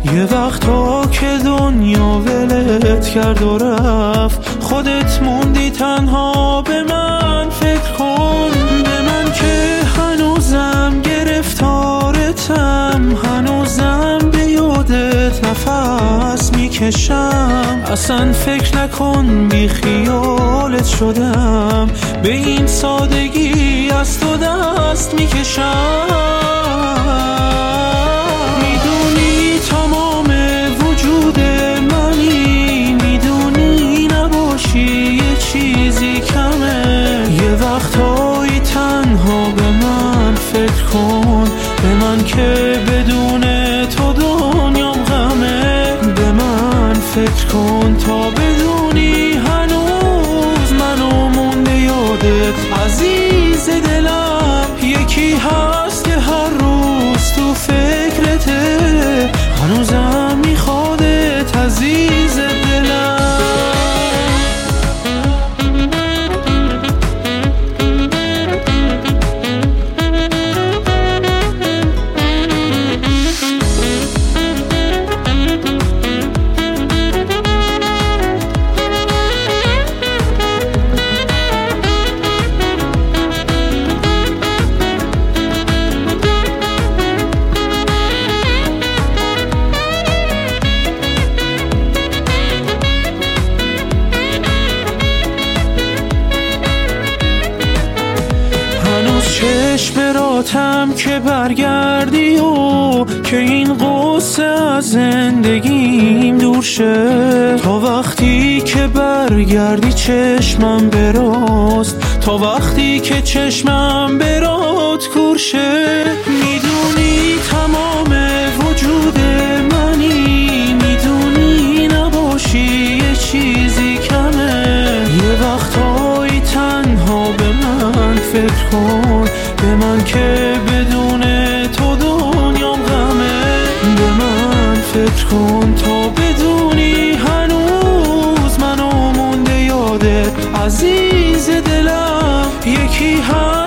یه وقتا که دنیا ولت کرد و رفت، خودت موندی تنها، به من فکر کن، به من که هنوزم گرفتارتم، هنوزم به یادت نفس میکشم. اصلا فکر نکن بی خیالت شدم، به این سادگی از تو دست میکشم. میدونی تمام وجود منی، میدونی نباشی یه چیزی کمه. یه وقتایی تنها به من فکر کن، به من که بدون تو دنیام غمه. به من فکر کن تا بدونی هنوز منو مونده یادت، عزیز دلم. یکی هست که هر روز تو فکرته، هنوزم میخوادت عزیز دلم. چشم راتم که برگردی و که این قصه از زندگیم دور شه. تا وقتی که برگردی چشمم براست، تا وقتی که چشمم برات کور شه. میدونی تمام وجود منی، میدونی نباشی یه چیزی کمه. یه وقتایی تنها به من فکر کن، به من که بدون تو دنیام غمه. به من فکر کن تا بدونی هنوز منو مونده یادت، عزیز دلم. یکی هست